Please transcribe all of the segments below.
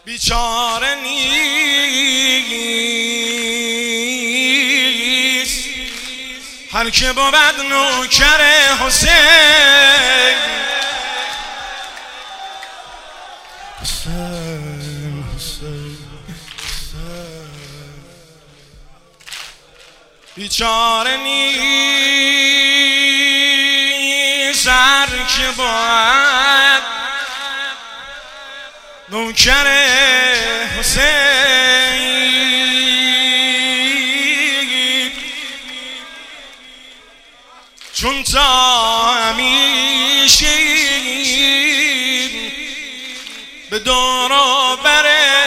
بیچاره نیست هر که بود نوکر حسین. حسین حسین بیچاره نیست هر که بود نوکر حسین. چون تا همیشه به دور و بر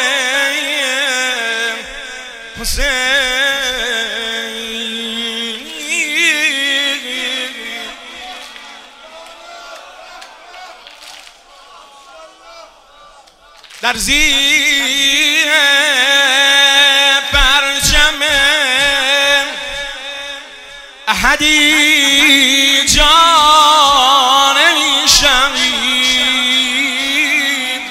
حسین در زیر پرچم احدی جان میشوید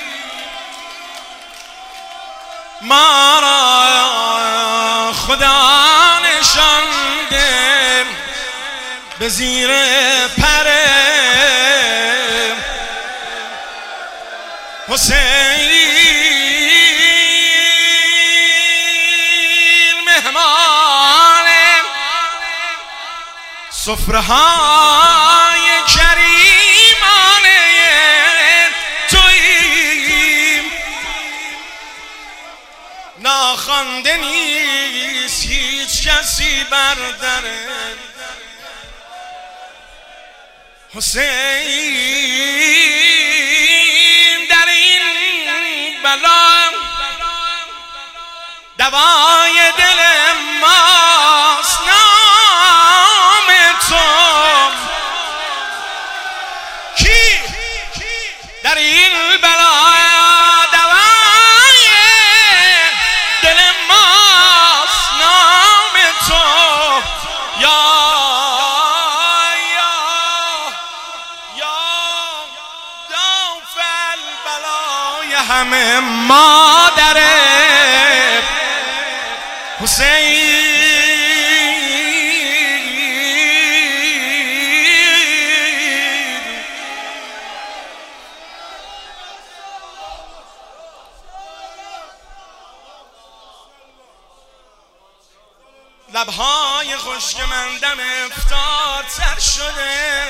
ما را خدا نشانده به زیر پر حسین. مهمان سفره های کریمانه توییم ناخوانده نیست هیچ کسی بر در حسین. در این بلا دوای دل ماست نام تو. کی در این بلا دوای دل ماست نام تو. همه مادر حسین. لبهای خشک من دم افطار تر شده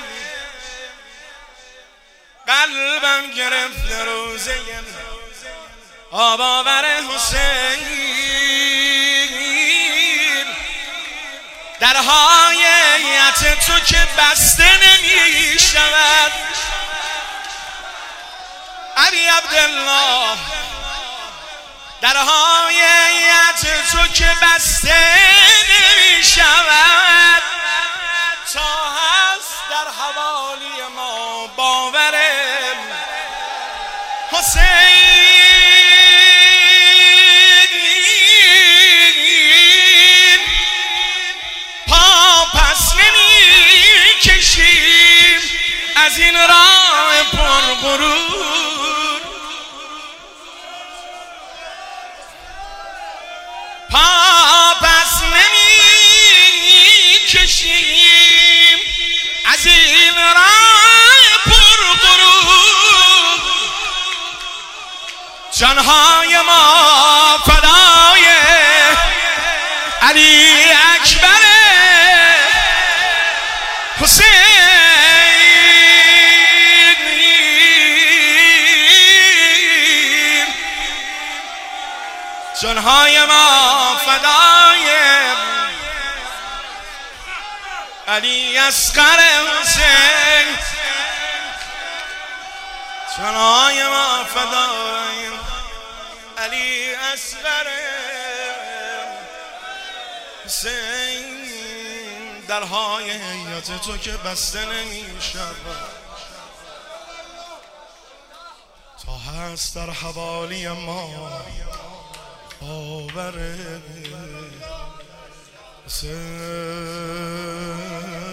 قلبم گرفته روزه آب آور حسین. درهای حیات تو که بسته نمی شود علی عبدالله درهای حیات تو که بسته نمی شود تا هست در حوالی ما باور حسین. پا پس نمی کشیم از این راه پر غرور. پا پس نمی کشیم از این راه پر غرور. جانهای ما فدای علی اکبر حسین. جانهای ما فدای علی اصغر حسین. جانهای ما فدای علی اصغر حسین. درهای حیات تو که بسته نمی شود تا هست در حوالی ما باور حسین.